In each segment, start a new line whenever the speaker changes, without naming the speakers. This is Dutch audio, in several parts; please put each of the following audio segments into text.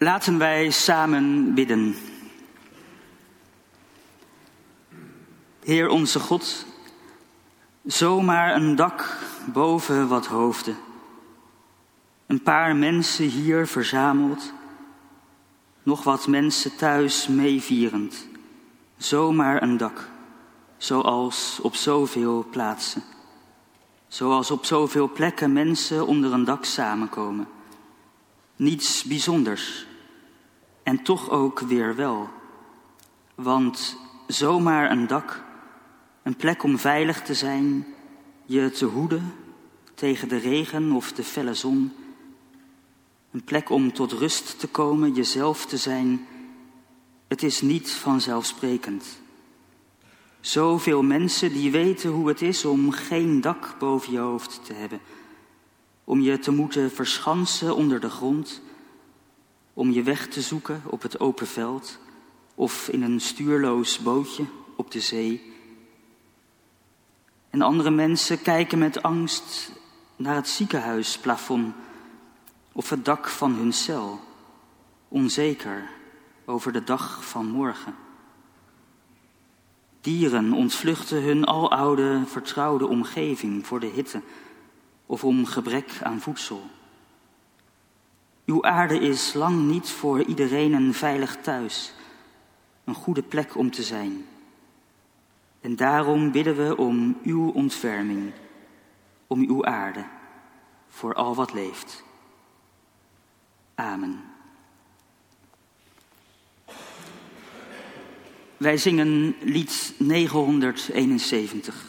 Laten wij samen bidden. Heer onze God, zomaar een dak boven wat hoofden. Een paar mensen hier verzameld, nog wat mensen thuis meevierend. Zomaar een dak, zoals op zoveel plaatsen. Zoals op zoveel plekken mensen onder een dak samenkomen. Niets bijzonders. En toch ook weer wel. Want zomaar een dak, een plek om veilig te zijn, je te hoeden tegen de regen of de felle zon. Een plek om tot rust te komen, jezelf te zijn. Het is niet vanzelfsprekend. Zoveel mensen die weten hoe het is om geen dak boven je hoofd te hebben. Om je te moeten verschansen onder de grond. Om je weg te zoeken op het open veld. Of in een stuurloos bootje op de zee. En andere mensen kijken met angst naar het ziekenhuisplafond. Of het dak van hun cel. Onzeker over de dag van morgen. Dieren ontvluchten hun aloude, vertrouwde omgeving voor de hitte of om gebrek aan voedsel. Uw aarde is lang niet voor iedereen een veilig thuis, een goede plek om te zijn. En daarom bidden we om uw ontferming, om uw aarde, voor al wat leeft. Amen. Wij zingen lied 971.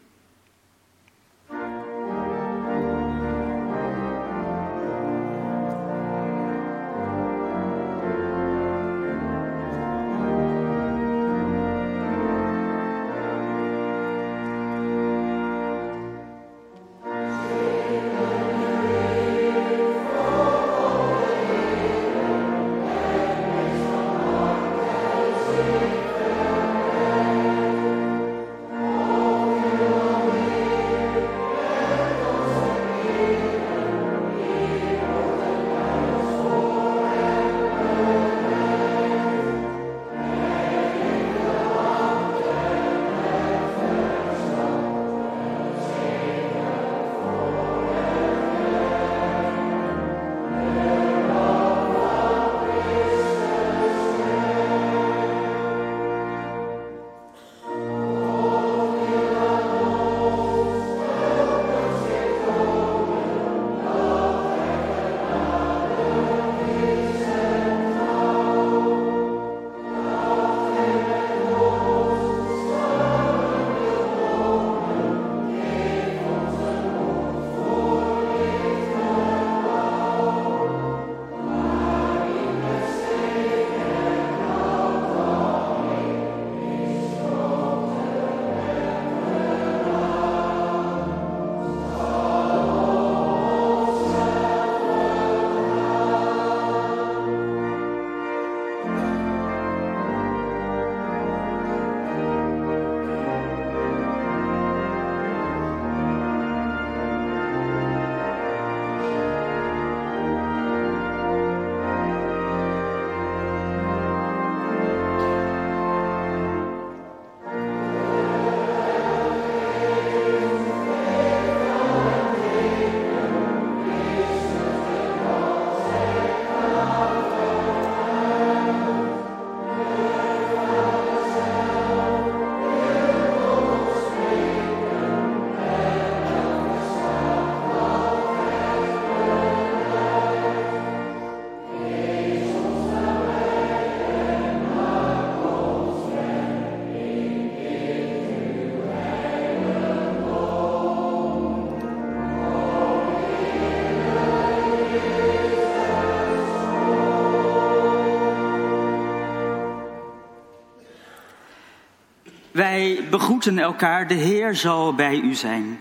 Wij begroeten elkaar, de Heer zal bij u zijn.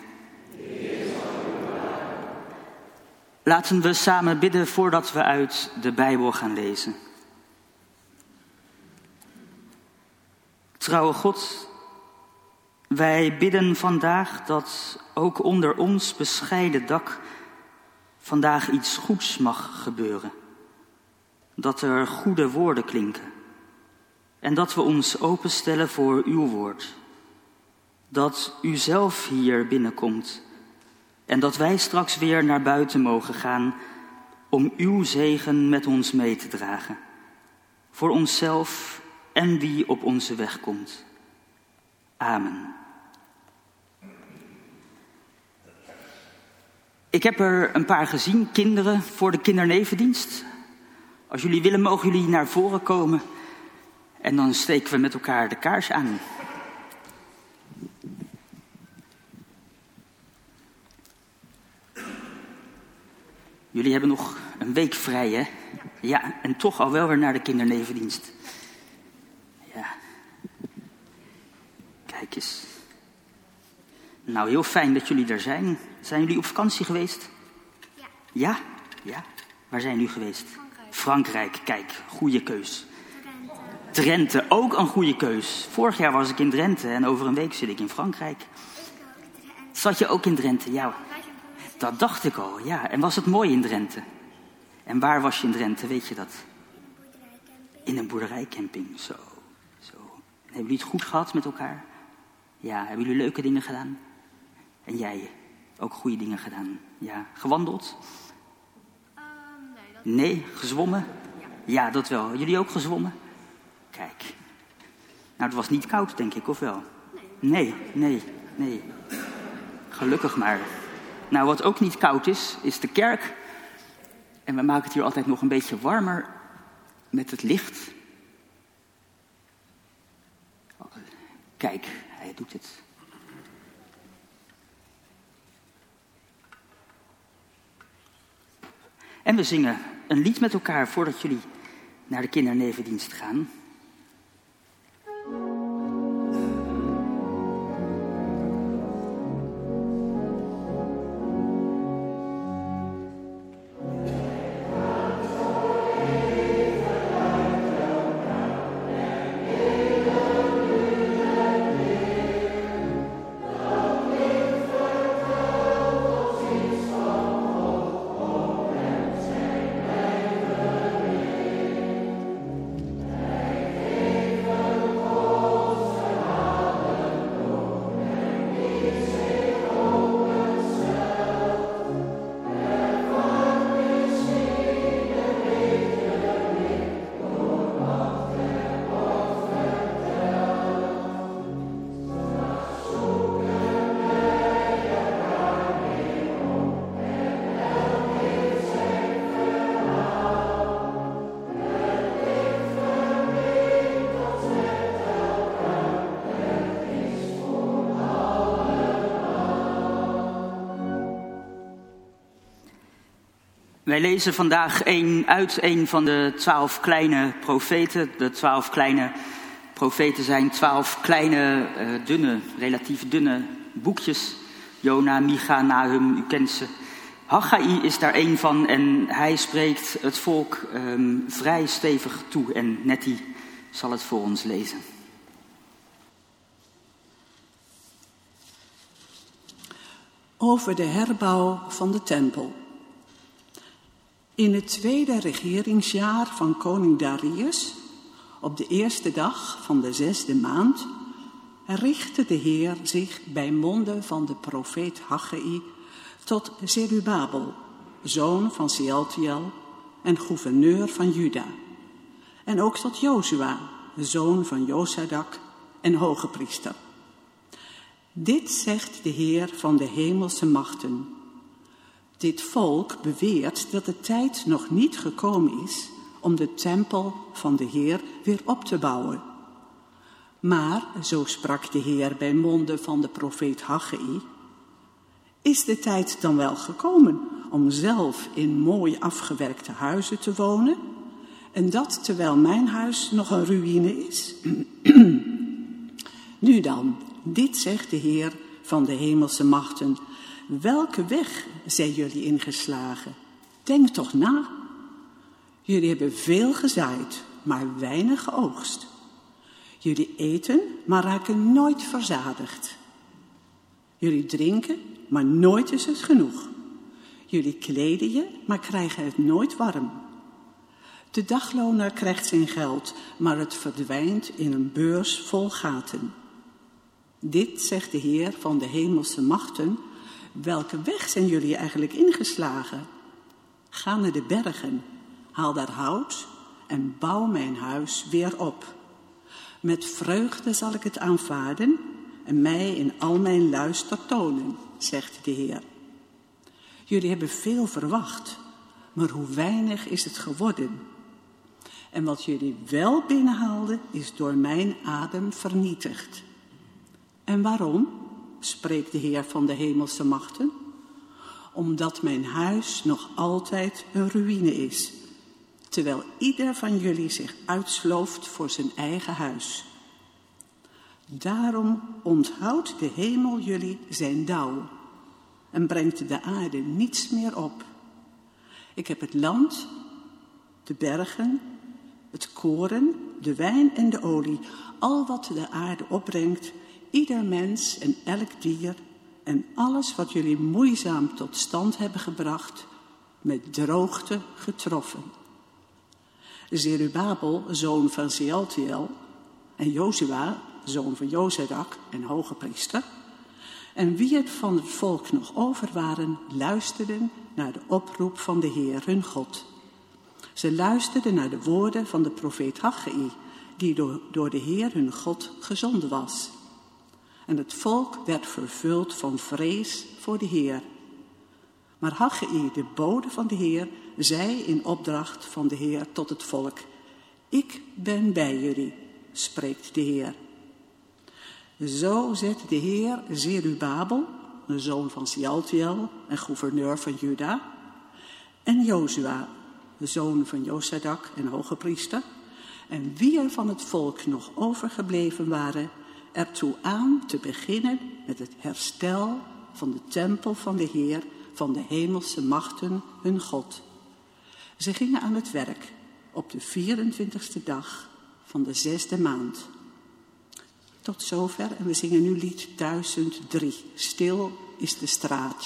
Laten we samen bidden voordat we uit de Bijbel gaan lezen. Trouwe God, wij bidden vandaag dat ook onder ons bescheiden dak vandaag iets goeds mag gebeuren. dat er goede woorden klinken en dat we ons openstellen voor uw woord. Dat u zelf hier binnenkomt en dat wij straks weer naar buiten mogen gaan om uw zegen met ons mee te dragen. Voor onszelf en wie op onze weg komt. Amen. Ik heb er een paar gezien, kinderen, voor de kindernevendienst. Als jullie willen, mogen jullie naar voren komen. En dan steken we met elkaar de kaars aan. Jullie hebben nog een week vrij, hè? Ja, en toch al wel weer naar de kindernevendienst. Ja. Kijk eens. Nou, heel fijn dat jullie er zijn. Zijn jullie op vakantie geweest?
Ja.
Ja? Ja. Waar zijn jullie geweest? Frankrijk, kijk, goede keus. Drenthe, ook een goede keus. Vorig jaar was ik in Drenthe en over een week zit ik in Frankrijk. Zat je ook in Drenthe? Ja, dat dacht ik al, ja. En was het mooi in Drenthe? En waar was je in Drenthe, weet je dat? In een boerderijcamping, zo. En hebben jullie het goed gehad met elkaar? Ja, hebben jullie leuke dingen gedaan? En jij, ook goede dingen gedaan? Ja, gewandeld? Nee, gezwommen? Ja, dat wel. Jullie ook gezwommen? Kijk. Nou, het was niet koud, denk ik, of wel? Nee. Gelukkig maar. Nou, wat ook niet koud is de kerk. En we maken het hier altijd nog een beetje warmer met het licht. Kijk, hij doet het. En we zingen een lied met elkaar voordat jullie naar de kindernevendienst gaan. Wij lezen vandaag uit een van de 12 kleine profeten. De 12 kleine profeten zijn 12 kleine, relatief dunne boekjes. Jona, Micha, Nahum, u kent ze. Haggai is daar één van en hij spreekt het volk vrij stevig toe. En Nettie zal het voor ons lezen.
Over de herbouw van de tempel. In het 2e regeringsjaar van koning Darius, op de 1e dag van de 6e maand, richtte de Heer zich bij monden van de profeet Haggai tot Zerubabel, zoon van Sealtiel en gouverneur van Juda, en ook tot Jozua, zoon van Josadak en hoge priester. Dit zegt de Heer van de hemelse machten. Dit volk beweert dat de tijd nog niet gekomen is om de tempel van de Heer weer op te bouwen. Maar, zo sprak de Heer bij monden van de profeet Haggai, is de tijd dan wel gekomen om zelf in mooi afgewerkte huizen te wonen, en dat terwijl mijn huis nog een ruïne is? Nu dan, dit zegt de Heer van de hemelse machten. Welke weg zijn jullie ingeslagen? Denk toch na. Jullie hebben veel gezaaid, maar weinig geoogst. Jullie eten, maar raken nooit verzadigd. Jullie drinken, maar nooit is het genoeg. Jullie kleden je, maar krijgen het nooit warm. De dagloner krijgt zijn geld, maar het verdwijnt in een beurs vol gaten. Dit zegt de Heer van de hemelse machten. Welke weg zijn jullie eigenlijk ingeslagen? Ga naar de bergen, haal daar hout en bouw mijn huis weer op. Met vreugde zal ik het aanvaarden en mij in al mijn luister tonen, zegt de Heer. Jullie hebben veel verwacht, maar hoe weinig is het geworden? En wat jullie wel binnenhaalden, is door mijn adem vernietigd. En waarom, spreekt de Heer van de hemelse machten? Omdat mijn huis nog altijd een ruïne is, terwijl ieder van jullie zich uitslooft voor zijn eigen huis. Daarom onthoudt de hemel jullie zijn dauw en brengt de aarde niets meer op. Ik heb het land, de bergen, het koren, de wijn en de olie, al wat de aarde opbrengt, ieder mens en elk dier en alles wat jullie moeizaam tot stand hebben gebracht, met droogte getroffen. Zerubabel, zoon van Sealtiel, en Jozua, zoon van Jozadak en hoge priester, en wie het van het volk nog over waren, luisterden naar de oproep van de Heer hun God. Ze luisterden naar de woorden van de profeet Haggai, die door de Heer hun God gezonden was. En het volk werd vervuld van vrees voor de Heer. Maar Haggai, de bode van de Heer, zei in opdracht van de Heer tot het volk: Ik ben bij jullie, spreekt de Heer. Zo zet de Heer Zerubabel, de zoon van Sealtiel en gouverneur van Juda, en Jozua, de zoon van Jozadak en hoge priester, en wie er van het volk nog overgebleven waren, ertoe aan te beginnen met het herstel van de tempel van de Heer van de hemelse machten hun God. Ze gingen aan het werk op de 24e dag van de 6e maand. Tot zover en we zingen nu lied 1003. Stil is de straat.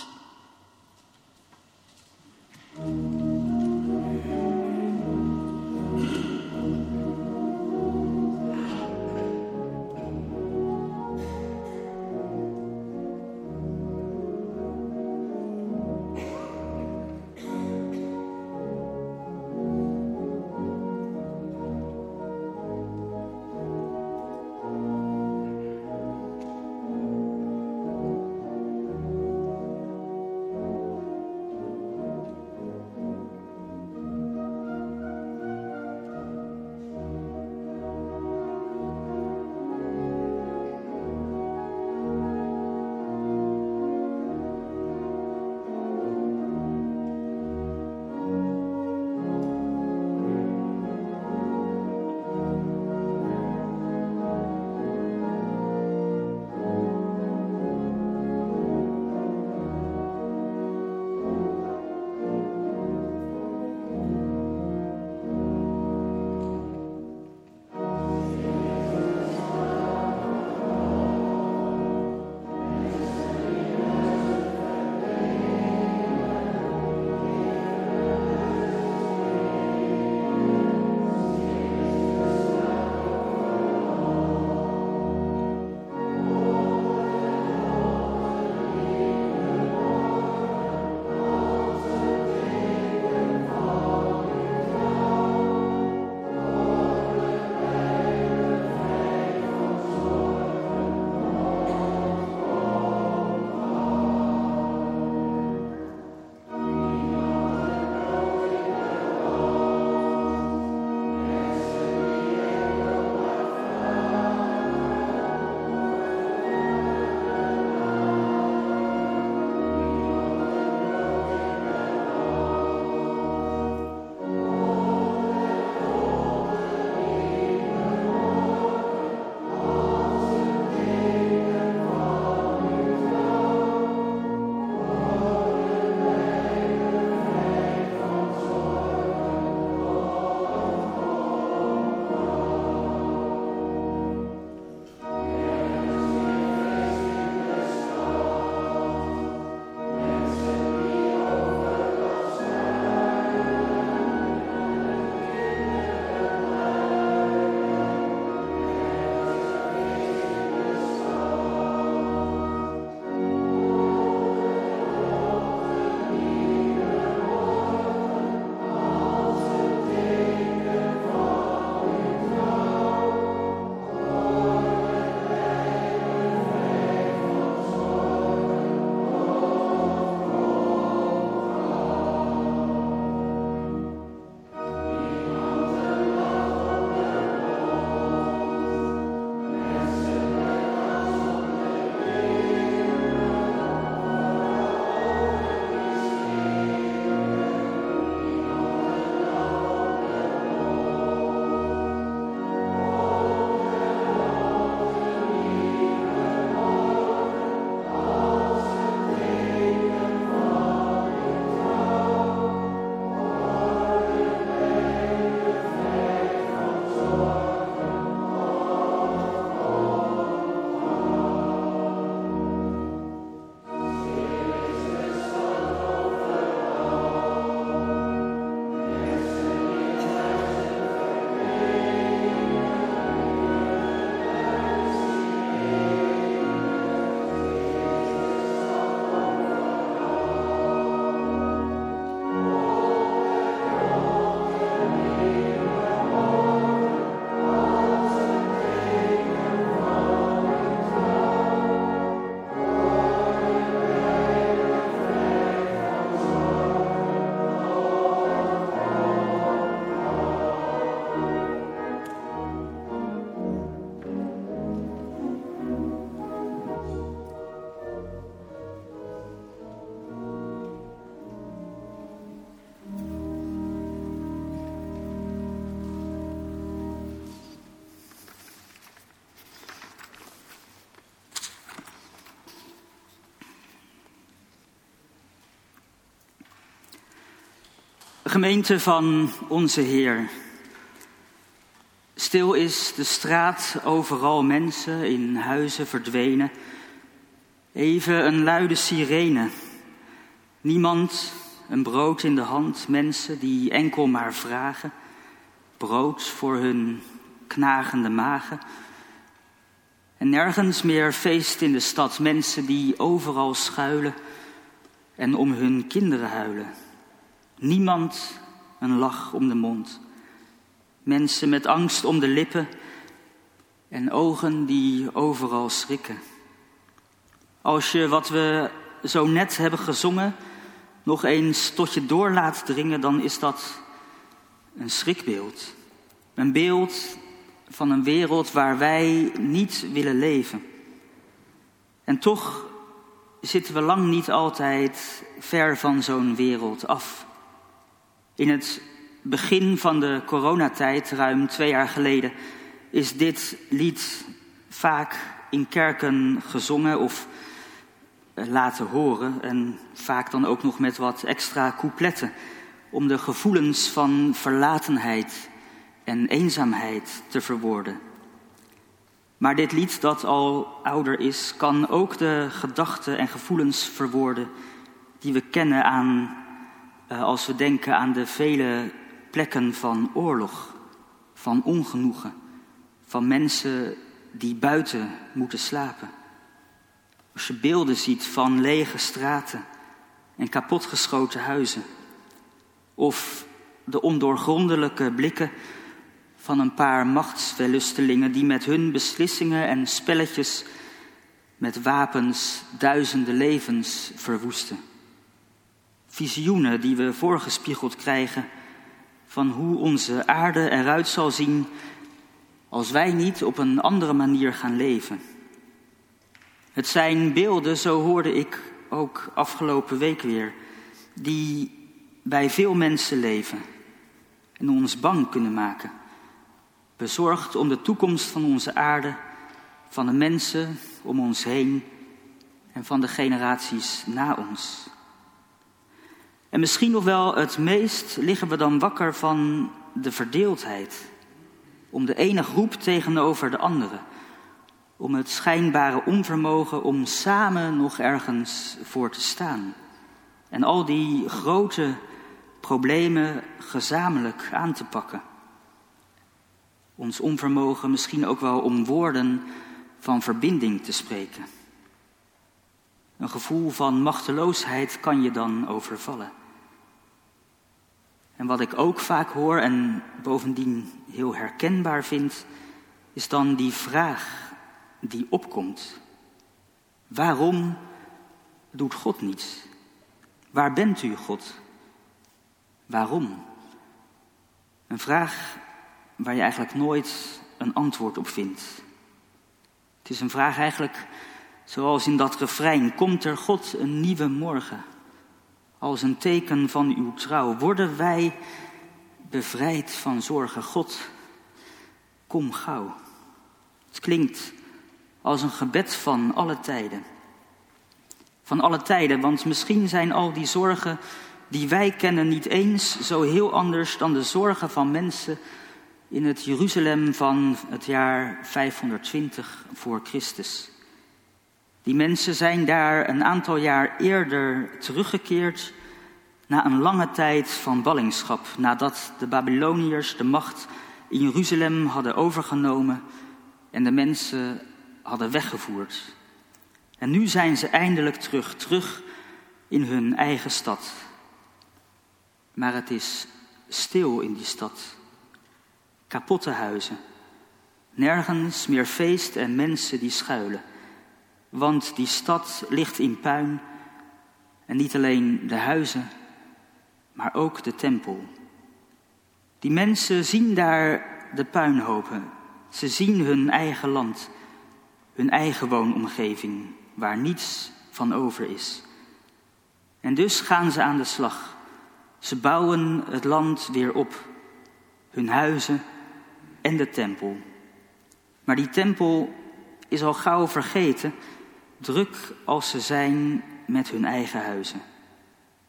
Gemeente van onze Heer. Stil is de straat, overal mensen in huizen verdwenen. Even een luide sirene. Niemand, een brood in de hand, mensen die enkel maar vragen. Brood voor hun knagende magen. En nergens meer feest in de stad, mensen die overal schuilen en om hun kinderen huilen. Niemand een lach om de mond. Mensen met angst om de lippen en ogen die overal schrikken. Als je wat we zo net hebben gezongen nog eens tot je door laat dringen, dan is dat een schrikbeeld. Een beeld van een wereld waar wij niet willen leven. En toch zitten we lang niet altijd ver van zo'n wereld af. In het begin van de coronatijd, ruim 2 jaar geleden, is dit lied vaak in kerken gezongen of laten horen. En vaak dan ook nog met wat extra coupletten om de gevoelens van verlatenheid en eenzaamheid te verwoorden. Maar dit lied, dat al ouder is, kan ook de gedachten en gevoelens verwoorden die we kennen als we denken aan de vele plekken van oorlog, van ongenoegen, van mensen die buiten moeten slapen. Als je beelden ziet van lege straten en kapotgeschoten huizen, of de ondoorgrondelijke blikken van een paar machtswellustelingen die met hun beslissingen en spelletjes met wapens duizenden levens verwoesten. Visioenen die we voorgespiegeld krijgen van hoe onze aarde eruit zal zien als wij niet op een andere manier gaan leven. Het zijn beelden, zo hoorde ik ook afgelopen week weer, die bij veel mensen leven en ons bang kunnen maken. Bezorgd om de toekomst van onze aarde, van de mensen om ons heen en van de generaties na ons. En misschien nog wel het meest liggen we dan wakker van de verdeeldheid. Om de ene groep tegenover de andere. Om het schijnbare onvermogen om samen nog ergens voor te staan. En al die grote problemen gezamenlijk aan te pakken. Ons onvermogen misschien ook wel om woorden van verbinding te spreken. Een gevoel van machteloosheid kan je dan overvallen. En wat ik ook vaak hoor en bovendien heel herkenbaar vind, is dan die vraag die opkomt. Waarom doet God niets? Waar bent u, God? Waarom? Een vraag waar je eigenlijk nooit een antwoord op vindt. Het is een vraag eigenlijk zoals in dat refrein. Komt er God een nieuwe morgen? Als een teken van uw trouw. Worden wij bevrijd van zorgen? God, kom gauw. Het klinkt als een gebed van alle tijden. Van alle tijden, want misschien zijn al die zorgen die wij kennen niet eens zo heel anders dan de zorgen van mensen in het Jeruzalem van het jaar 520 voor Christus. Die mensen zijn daar een aantal jaar eerder teruggekeerd na een lange tijd van ballingschap, nadat de Babyloniërs de macht in Jeruzalem hadden overgenomen en de mensen hadden weggevoerd. En nu zijn ze eindelijk terug in hun eigen stad. Maar het is stil in die stad. Kapotte huizen. Nergens meer feest en mensen die schuilen. Want die stad ligt in puin. En niet alleen de huizen, maar ook de tempel. Die mensen zien daar de puinhopen. Ze zien hun eigen land, hun eigen woonomgeving, waar niets van over is. En dus gaan ze aan de slag. Ze bouwen het land weer op. Hun huizen en de tempel. Maar die tempel is al gauw vergeten, druk als ze zijn met hun eigen huizen.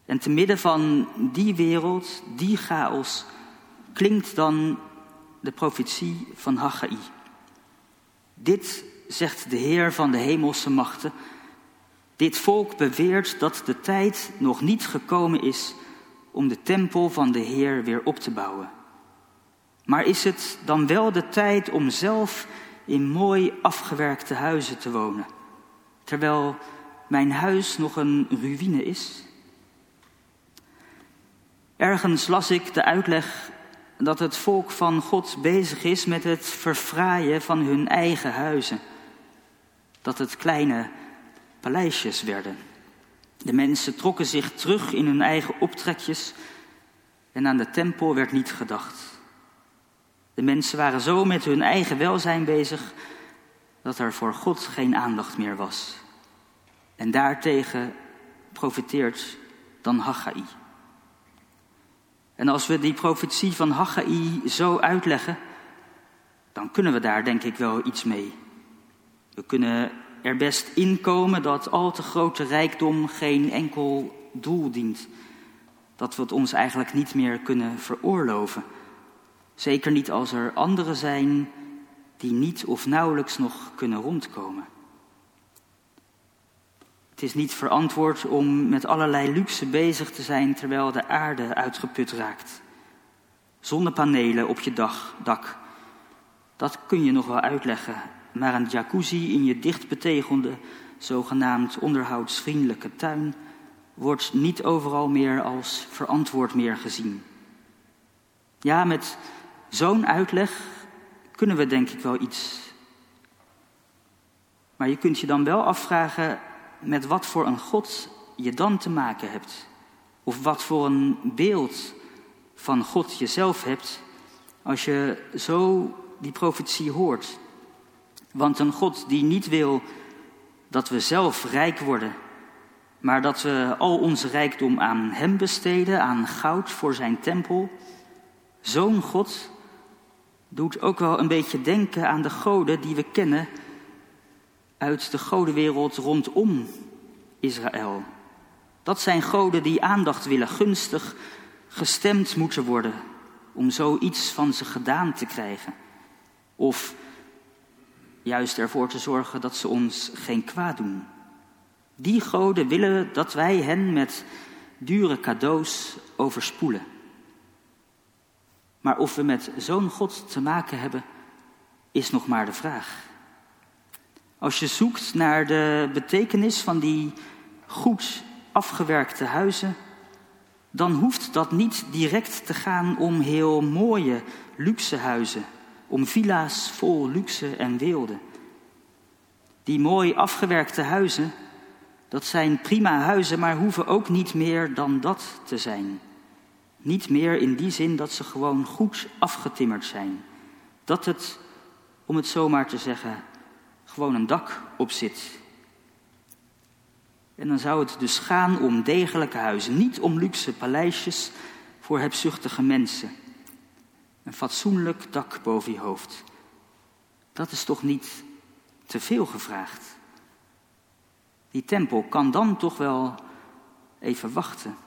En te midden van die wereld, die chaos, klinkt dan de profetie van Haggai. Dit zegt de Heer van de hemelse machten. Dit volk beweert dat de tijd nog niet gekomen is om de tempel van de Heer weer op te bouwen. Maar is het dan wel de tijd om zelf in mooi afgewerkte huizen te wonen, terwijl mijn huis nog een ruïne is? Ergens las ik de uitleg dat het volk van God bezig is met het verfraaien van hun eigen huizen. Dat het kleine paleisjes werden. De mensen trokken zich terug in hun eigen optrekjes en aan de tempel werd niet gedacht. De mensen waren zo met hun eigen welzijn bezig dat er voor God geen aandacht meer was. En daartegen profeteert dan Haggai. En als we die profetie van Haggai zo uitleggen, dan kunnen we daar denk ik wel iets mee. We kunnen er best inkomen dat al te grote rijkdom geen enkel doel dient. Dat we het ons eigenlijk niet meer kunnen veroorloven. Zeker niet als er anderen zijn die niet of nauwelijks nog kunnen rondkomen. Het is niet verantwoord om met allerlei luxe bezig te zijn terwijl de aarde uitgeput raakt. Zonnepanelen op je dak, dat kun je nog wel uitleggen. Maar een jacuzzi in je dicht betegelde, zogenaamd onderhoudsvriendelijke tuin wordt niet overal meer als verantwoord meer gezien. Ja, met zo'n uitleg kunnen we denk ik wel iets. Maar je kunt je dan wel afvragen met wat voor een God je dan te maken hebt. Of wat voor een beeld van God jezelf hebt als je zo die profetie hoort. Want een God die niet wil dat we zelf rijk worden, maar dat we al onze rijkdom aan hem besteden, aan goud voor zijn tempel. Zo'n God doet ook wel een beetje denken aan de goden die we kennen uit de godenwereld rondom Israël. Dat zijn goden die aandacht willen, gunstig gestemd moeten worden om zoiets van ze gedaan te krijgen. Of juist ervoor te zorgen dat ze ons geen kwaad doen. Die goden willen dat wij hen met dure cadeaus overspoelen. Maar of we met zo'n God te maken hebben, is nog maar de vraag. Als je zoekt naar de betekenis van die goed afgewerkte huizen, dan hoeft dat niet direct te gaan om heel mooie luxe huizen, om villa's vol luxe en weelde. Die mooi afgewerkte huizen, dat zijn prima huizen, maar hoeven ook niet meer dan dat te zijn. Niet meer in die zin dat ze gewoon goed afgetimmerd zijn. Dat het, om het zo maar te zeggen, gewoon een dak op zit. En dan zou het dus gaan om degelijke huizen, niet om luxe paleisjes voor hebzuchtige mensen. Een fatsoenlijk dak boven je hoofd. Dat is toch niet te veel gevraagd? Die tempel kan dan toch wel even wachten.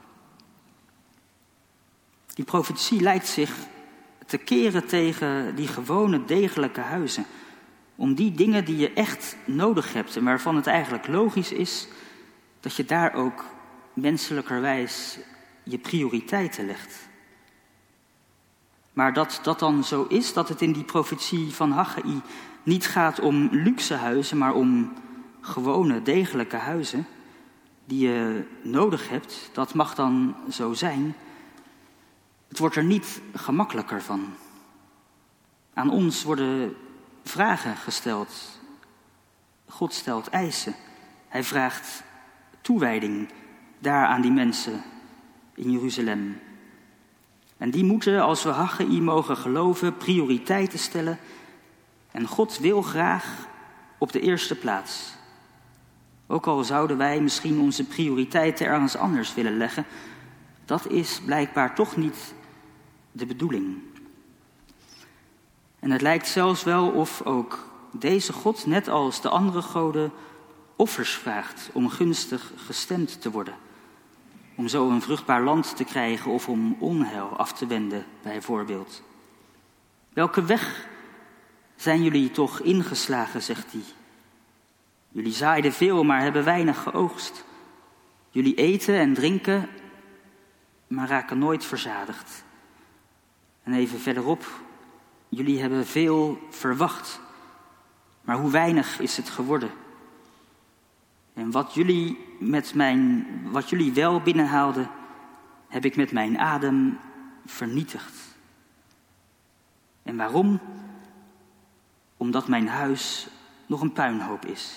Die profetie lijkt zich te keren tegen die gewone degelijke huizen. Om die dingen die je echt nodig hebt en waarvan het eigenlijk logisch is dat je daar ook menselijkerwijs je prioriteiten legt. Maar dat dat dan zo is, dat het in die profetie van Haggai niet gaat om luxe huizen, maar om gewone degelijke huizen die je nodig hebt, dat mag dan zo zijn. Het wordt er niet gemakkelijker van. Aan ons worden vragen gesteld. God stelt eisen. Hij vraagt toewijding daar aan die mensen in Jeruzalem. En die moeten, als we Haggai mogen geloven, prioriteiten stellen. En God wil graag op de eerste plaats. Ook al zouden wij misschien onze prioriteiten ergens anders willen leggen, dat is blijkbaar toch niet de bedoeling. En het lijkt zelfs wel of ook deze God, net als de andere goden, offers vraagt om gunstig gestemd te worden. om zo een vruchtbaar land te krijgen of om onheil af te wenden, bijvoorbeeld. Welke weg zijn jullie toch ingeslagen, zegt hij. Jullie zaaiden veel, maar hebben weinig geoogst. Jullie eten en drinken, maar raken nooit verzadigd. En even verderop, jullie hebben veel verwacht, maar hoe weinig is het geworden? En wat jullie wel binnenhaalden, heb ik met mijn adem vernietigd. En waarom? Omdat mijn huis nog een puinhoop is.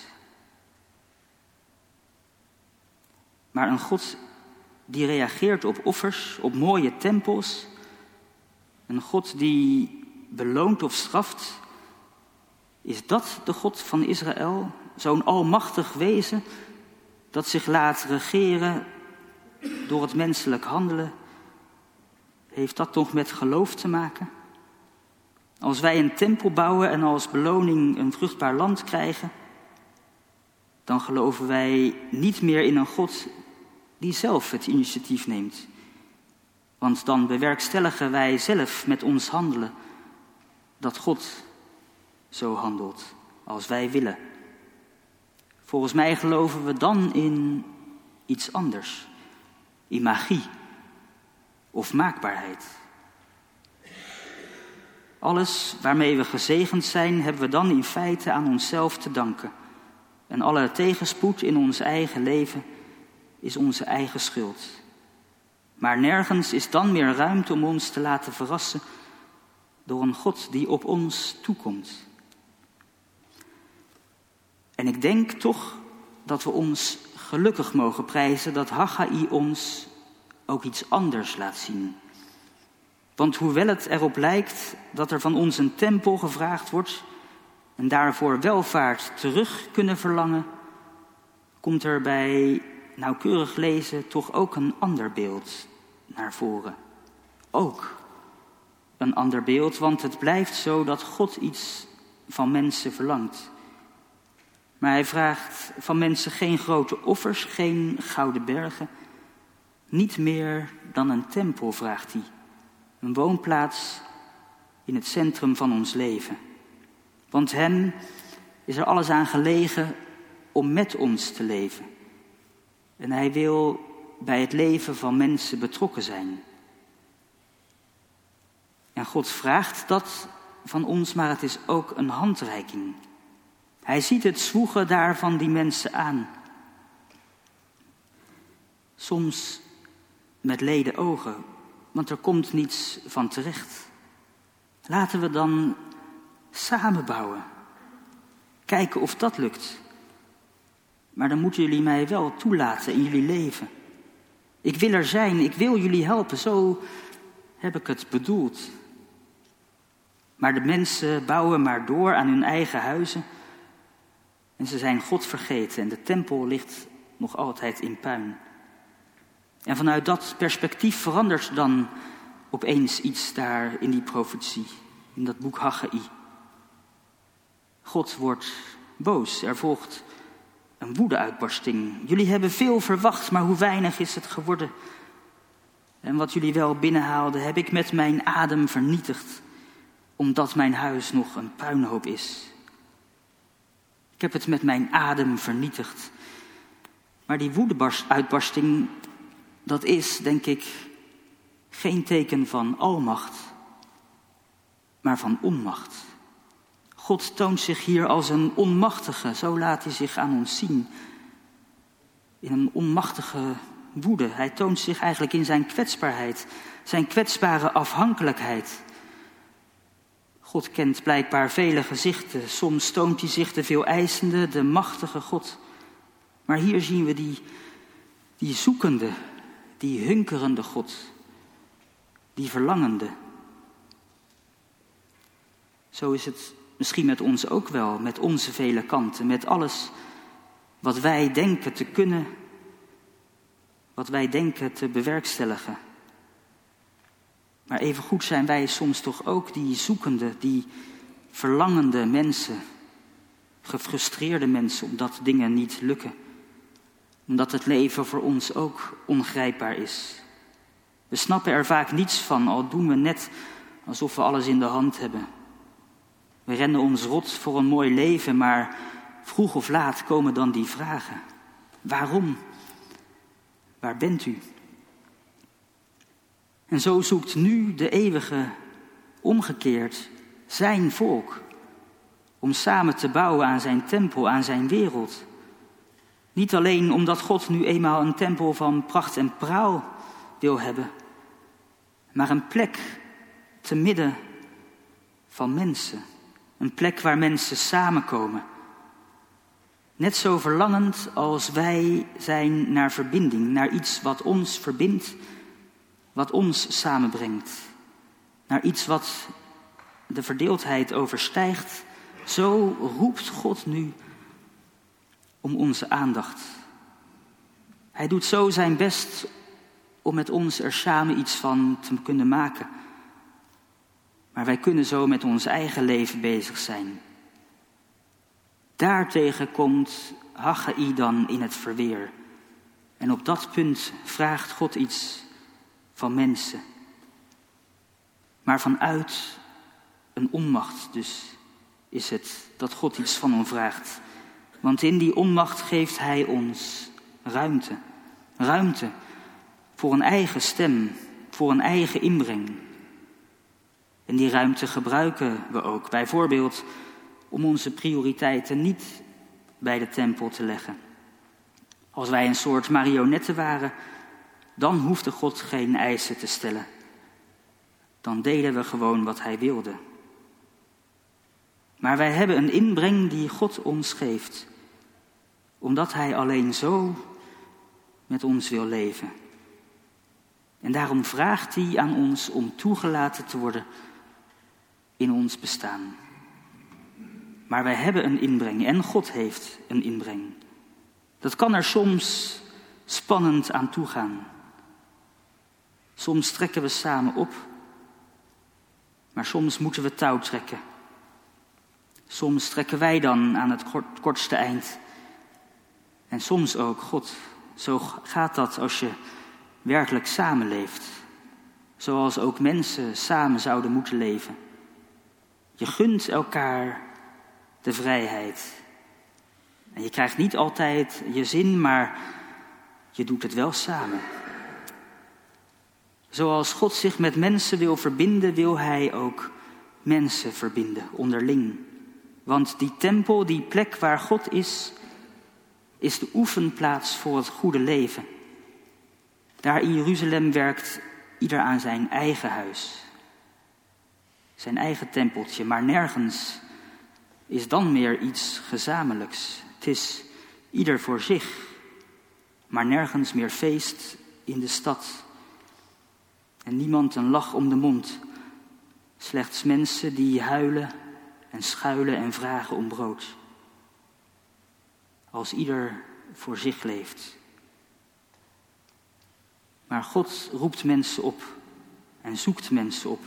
Maar een God die reageert op offers, op mooie tempels. Een God die beloont of straft. Is dat de God van Israël? Zo'n almachtig wezen dat zich laat regeren door het menselijk handelen. Heeft dat toch met geloof te maken? Als wij een tempel bouwen en als beloning een vruchtbaar land krijgen, dan geloven wij niet meer in een God die zelf het initiatief neemt. Want dan bewerkstelligen wij zelf met ons handelen dat God zo handelt als wij willen. Volgens mij geloven we dan in iets anders. In magie of maakbaarheid. Alles waarmee we gezegend zijn, hebben we dan in feite aan onszelf te danken. En alle tegenspoed in ons eigen leven is onze eigen schuld. Maar nergens is dan meer ruimte om ons te laten verrassen door een God die op ons toekomt. En ik denk toch dat we ons gelukkig mogen prijzen dat Haggai ons ook iets anders laat zien. Want hoewel het erop lijkt dat er van ons een tempel gevraagd wordt en daarvoor welvaart terug kunnen verlangen, komt er bij nauwkeurig lezen toch ook een ander beeld naar voren. Ook een ander beeld, want het blijft zo dat God iets van mensen verlangt. Maar hij vraagt van mensen geen grote offers, geen gouden bergen. Niet meer dan een tempel vraagt hij. Een woonplaats in het centrum van ons leven. Want hem is er alles aan gelegen om met ons te leven. En hij wil bij het leven van mensen betrokken zijn. En God vraagt dat van ons, maar het is ook een handreiking. Hij ziet het zwoegen daar van die mensen aan. Soms met lede ogen, want er komt niets van terecht. Laten we dan samen bouwen. Kijken of dat lukt. Maar dan moeten jullie mij wel toelaten in jullie leven. Ik wil er zijn, ik wil jullie helpen, zo heb ik het bedoeld. Maar de mensen bouwen maar door aan hun eigen huizen. En ze zijn God vergeten en de tempel ligt nog altijd in puin. En vanuit dat perspectief verandert dan opeens iets daar in die profetie, in dat boek Haggai. God wordt boos, er volgt een woedeuitbarsting. Jullie hebben veel verwacht, maar hoe weinig is het geworden? En wat jullie wel binnenhaalden, heb ik met mijn adem vernietigd, omdat mijn huis nog een puinhoop is. Ik heb het met mijn adem vernietigd. Maar die woedeuitbarsting, dat is, denk ik, geen teken van almacht, maar van onmacht. God toont zich hier als een onmachtige, zo laat hij zich aan ons zien. In een onmachtige woede. Hij toont zich eigenlijk in zijn kwetsbaarheid, zijn kwetsbare afhankelijkheid. God kent blijkbaar vele gezichten. Soms toont hij zich de veel eisende, de machtige God. Maar hier zien we die zoekende, die hunkerende God. Die verlangende. Zo is het misschien met ons ook wel, met onze vele kanten. Met alles wat wij denken te kunnen, wat wij denken te bewerkstelligen. Maar evengoed zijn wij soms toch ook die zoekende, die verlangende mensen. Gefrustreerde mensen omdat dingen niet lukken. Omdat het leven voor ons ook ongrijpbaar is. We snappen er vaak niets van, al doen we net alsof we alles in de hand hebben. We rennen ons rot voor een mooi leven, maar vroeg of laat komen dan die vragen. Waarom? Waar bent u? En zo zoekt nu de eeuwige omgekeerd zijn volk om samen te bouwen aan zijn tempel, aan zijn wereld. Niet alleen omdat God nu eenmaal een tempel van pracht en praal wil hebben, maar een plek te midden van mensen. Een plek waar mensen samenkomen. Net zo verlangend als wij zijn naar verbinding, naar iets wat ons verbindt, wat ons samenbrengt. Naar iets wat de verdeeldheid overstijgt. Zo roept God nu om onze aandacht. Hij doet zo zijn best om met ons er samen iets van te kunnen maken. Maar wij kunnen zo met ons eigen leven bezig zijn. Daartegen komt Haggai dan in het verweer. En op dat punt vraagt God iets van mensen. Maar vanuit een onmacht dus is het dat God iets van hem vraagt. Want in die onmacht geeft hij ons ruimte. Ruimte voor een eigen stem, voor een eigen inbreng. En die ruimte gebruiken we ook, bijvoorbeeld om onze prioriteiten niet bij de tempel te leggen. Als wij een soort marionetten waren, dan hoefde God geen eisen te stellen. Dan deden we gewoon wat hij wilde. Maar wij hebben een inbreng die God ons geeft, omdat hij alleen zo met ons wil leven. En daarom vraagt hij aan ons om toegelaten te worden in ons bestaan. Maar wij hebben een inbreng en God heeft een inbreng. Dat kan er soms spannend aan toegaan. Soms trekken we samen op, maar soms moeten we touw trekken. Soms trekken wij dan aan het kortste eind. En soms ook God. Zo gaat dat als je werkelijk samenleeft. Zoals ook mensen samen zouden moeten leven. Je gunt elkaar de vrijheid. En je krijgt niet altijd je zin, maar je doet het wel samen. Zoals God zich met mensen wil verbinden, wil hij ook mensen verbinden, onderling. Want die tempel, die plek waar God is de oefenplaats voor het goede leven. Daar in Jeruzalem werkt ieder aan zijn eigen huis. Zijn eigen tempeltje, maar nergens is dan meer iets gezamenlijks. Het is ieder voor zich, maar nergens meer feest in de stad. En niemand een lach om de mond. Slechts mensen die huilen en schuilen en vragen om brood. Als ieder voor zich leeft. Maar God roept mensen op en zoekt mensen op.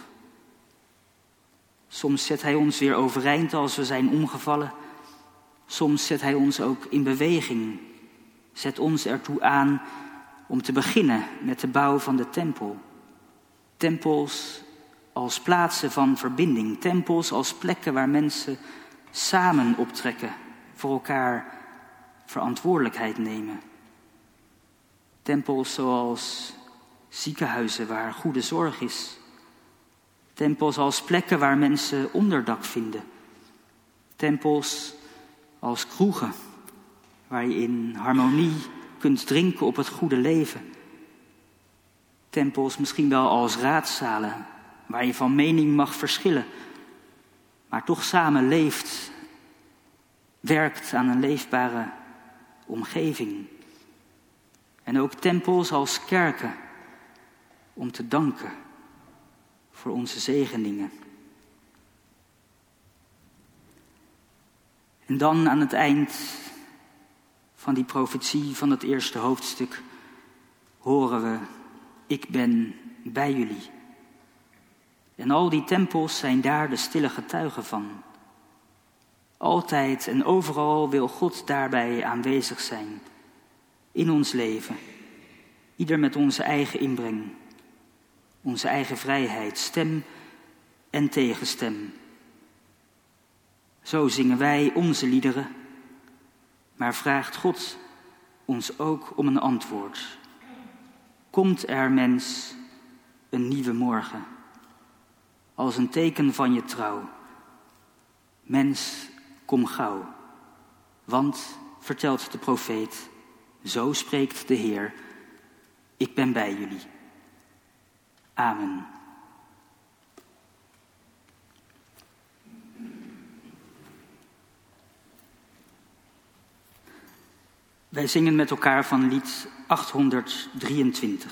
Soms zet hij ons weer overeind als we zijn omgevallen. Soms zet hij ons ook in beweging. Zet ons ertoe aan om te beginnen met de bouw van de tempel. Tempels als plaatsen van verbinding. Tempels als plekken waar mensen samen optrekken. Voor elkaar verantwoordelijkheid nemen. Tempels zoals ziekenhuizen waar goede zorg is. Tempels als plekken waar mensen onderdak vinden. Tempels als kroegen waar je in harmonie kunt drinken op het goede leven. Tempels misschien wel als raadzalen waar je van mening mag verschillen, maar toch samen leeft, werkt aan een leefbare omgeving. En ook tempels als kerken om te danken voor onze zegeningen. En dan aan het eind van die profetie van het eerste hoofdstuk horen we: ik ben bij jullie. En al die tempels zijn daar de stille getuigen van. Altijd en overal wil God daarbij aanwezig zijn. in ons leven. Ieder met onze eigen inbreng, onze eigen vrijheid, stem en tegenstem. Zo zingen wij onze liederen, maar vraagt God ons ook om een antwoord. Komt er, mens, een nieuwe morgen, als een teken van je trouw? Mens, kom gauw, want, vertelt de profeet, zo spreekt de Heer, ik ben bij jullie. Amen. Wij zingen met elkaar van lied 823.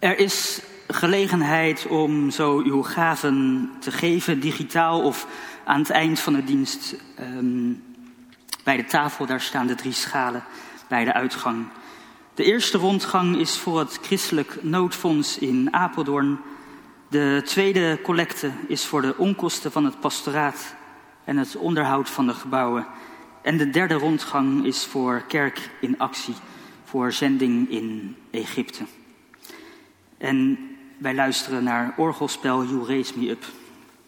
Er is gelegenheid om zo uw gaven te geven, digitaal of aan het eind van de dienst. Bij de tafel, daar staan de 3 schalen bij de uitgang. De eerste rondgang is voor het Christelijk Noodfonds in Apeldoorn. De tweede collecte is voor de onkosten van het pastoraat en het onderhoud van de gebouwen. En de derde rondgang is voor Kerk in Actie, voor zending in Egypte. En wij luisteren naar orgelspel You Raise Me Up.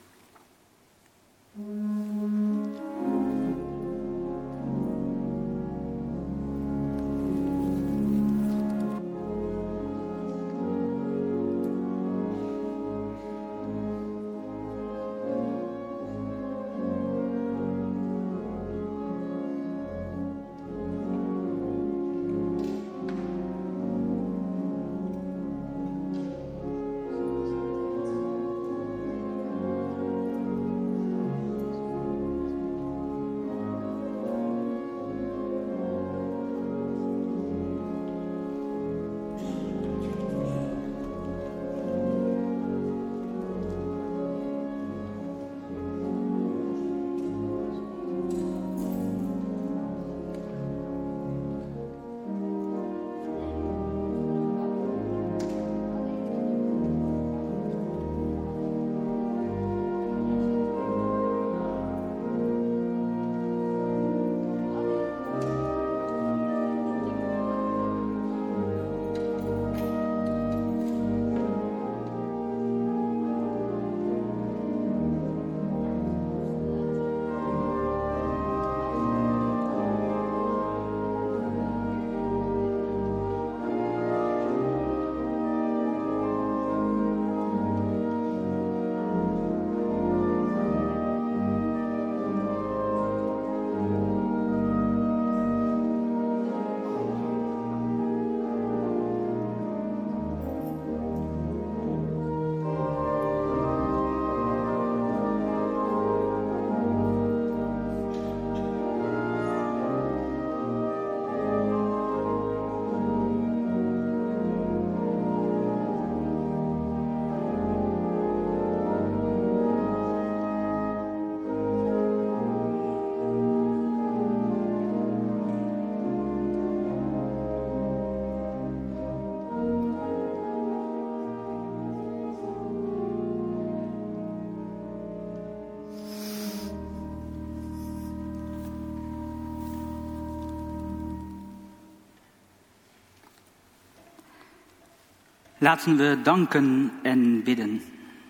Laten we danken en bidden.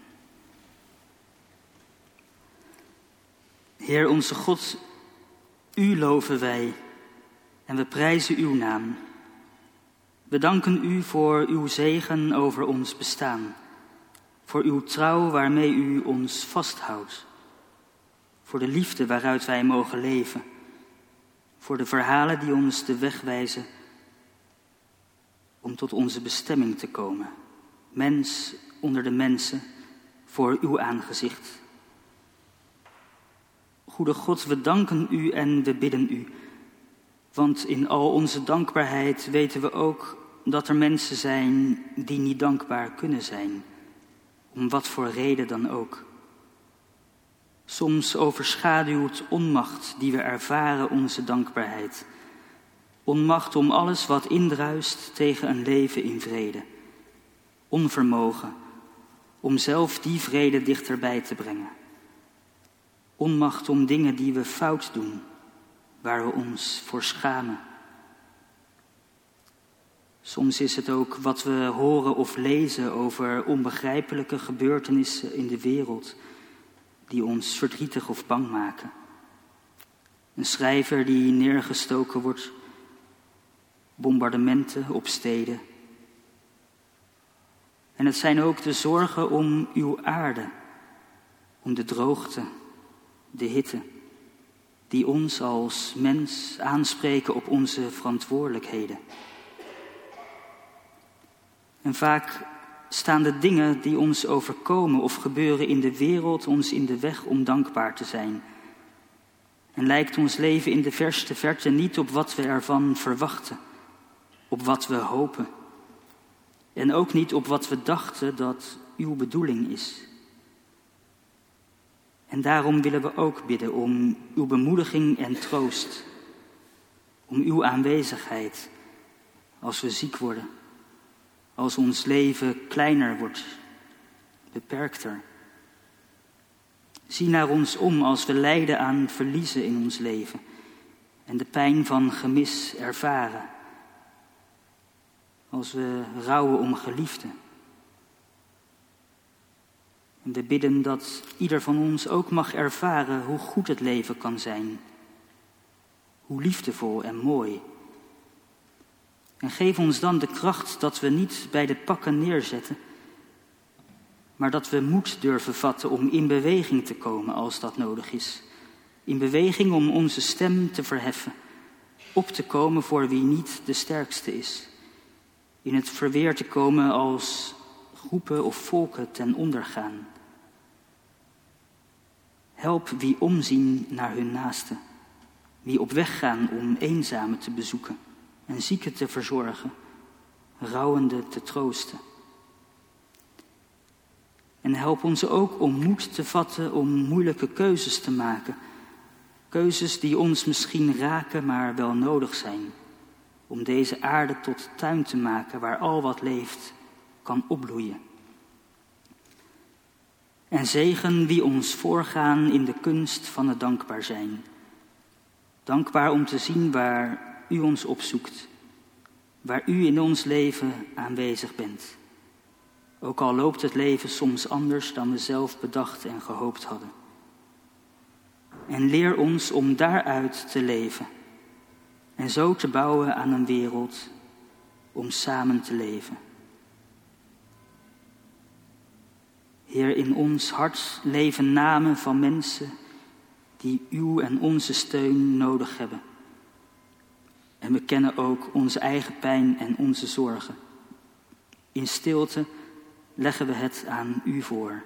Heer onze God, u loven wij en we prijzen uw naam. We danken u voor uw zegen over ons bestaan, voor uw trouw waarmee u ons vasthoudt, voor de liefde waaruit wij mogen leven, voor de verhalen die ons de weg wijzen om tot onze bestemming te komen, mens onder de mensen, voor uw aangezicht. Goede God, we danken u en we bidden u, want in al onze dankbaarheid weten we ook dat er mensen zijn die niet dankbaar kunnen zijn, om wat voor reden dan ook. Soms overschaduwt onmacht die we ervaren onze dankbaarheid. Onmacht om alles wat indruist tegen een leven in vrede. Onvermogen om zelf die vrede dichterbij te brengen. Onmacht om dingen die we fout doen, waar we ons voor schamen. Soms is het ook wat we horen of lezen over onbegrijpelijke gebeurtenissen in de wereld die ons verdrietig of bang maken. Een schrijver die neergestoken wordt, bombardementen op steden. En het zijn ook de zorgen om uw aarde, om de droogte, de hitte, die ons als mens aanspreken op onze verantwoordelijkheden. En vaak staan de dingen die ons overkomen of gebeuren in de wereld ons in de weg om dankbaar te zijn. En lijkt ons leven in de verste verte niet op wat we ervan verwachten, op wat we hopen. En ook niet op wat we dachten dat uw bedoeling is. En daarom willen we ook bidden om uw bemoediging en troost. Om uw aanwezigheid als we ziek worden. Als ons leven kleiner wordt, beperkter. Zie naar ons om als we lijden aan verliezen in ons leven. En de pijn van gemis ervaren. Als we rouwen om geliefden. En we bidden dat ieder van ons ook mag ervaren hoe goed het leven kan zijn. Hoe liefdevol en mooi. En geef ons dan de kracht dat we niet bij de pakken neerzetten, maar dat we moed durven vatten om in beweging te komen als dat nodig is. In beweging om onze stem te verheffen, op te komen voor wie niet de sterkste is. In het verweer te komen als groepen of volken ten onder gaan. Help wie omzien naar hun naasten, wie op weg gaan om eenzamen te bezoeken en zieken te verzorgen, rouwenden te troosten. En help ons ook om moed te vatten om moeilijke keuzes te maken. Keuzes die ons misschien raken, maar wel nodig zijn. Om deze aarde tot tuin te maken waar al wat leeft kan opbloeien. En zegen wie ons voorgaan in de kunst van het dankbaar zijn. Dankbaar om te zien waar u ons opzoekt. Waar u in ons leven aanwezig bent. Ook al loopt het leven soms anders dan we zelf bedacht en gehoopt hadden. En leer ons om daaruit te leven. En zo te bouwen aan een wereld om samen te leven. Heer, in ons hart leven namen van mensen die uw en onze steun nodig hebben. En we kennen ook onze eigen pijn en onze zorgen. In stilte leggen we het aan u voor.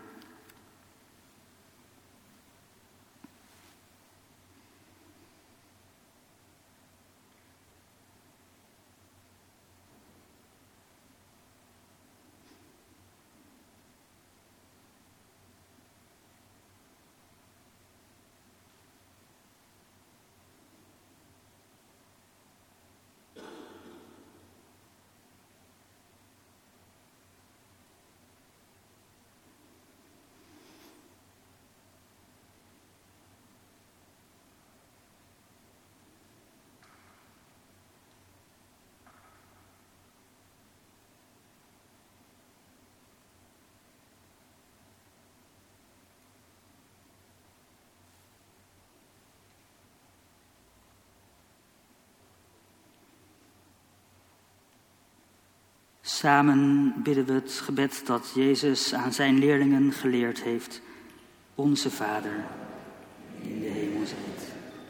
Samen bidden we het gebed dat Jezus aan zijn leerlingen geleerd heeft. Onze Vader, die in de hemel zijt.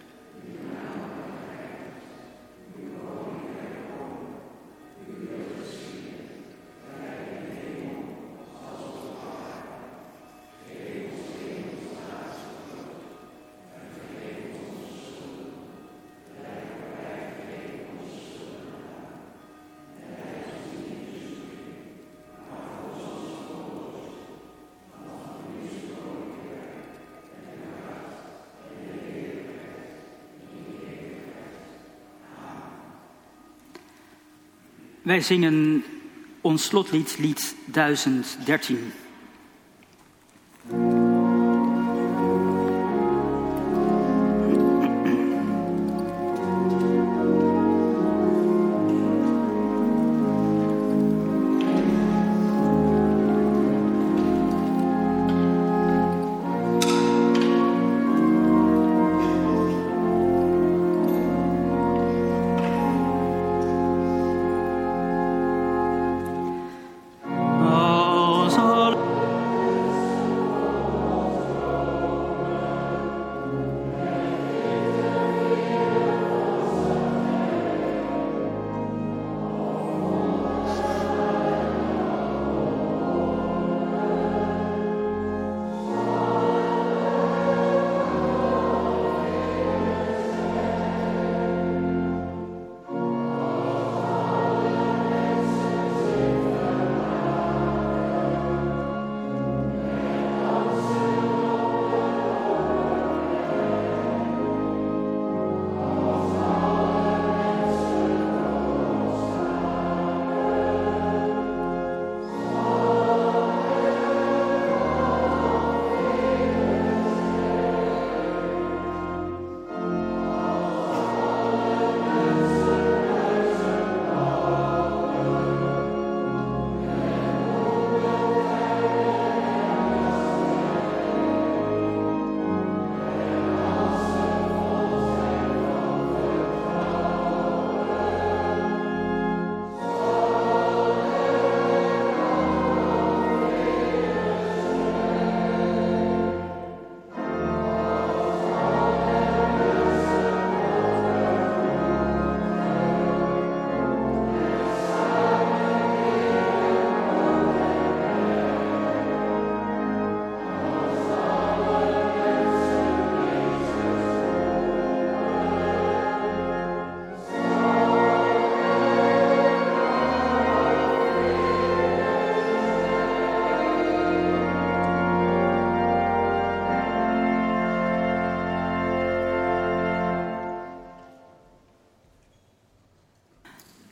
Wij zingen ons slotlied, lied 1013.
Al zal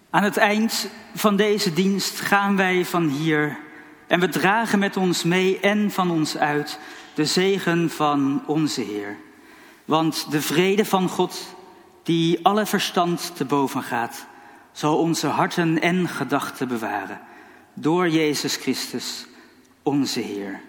Aan het eind van deze dienst gaan wij van hier en we dragen met ons mee en van ons uit de zegen van onze Heer. Want de vrede van God, die alle verstand te boven gaat, zal onze harten en gedachten bewaren. Door Jezus Christus, onze Heer.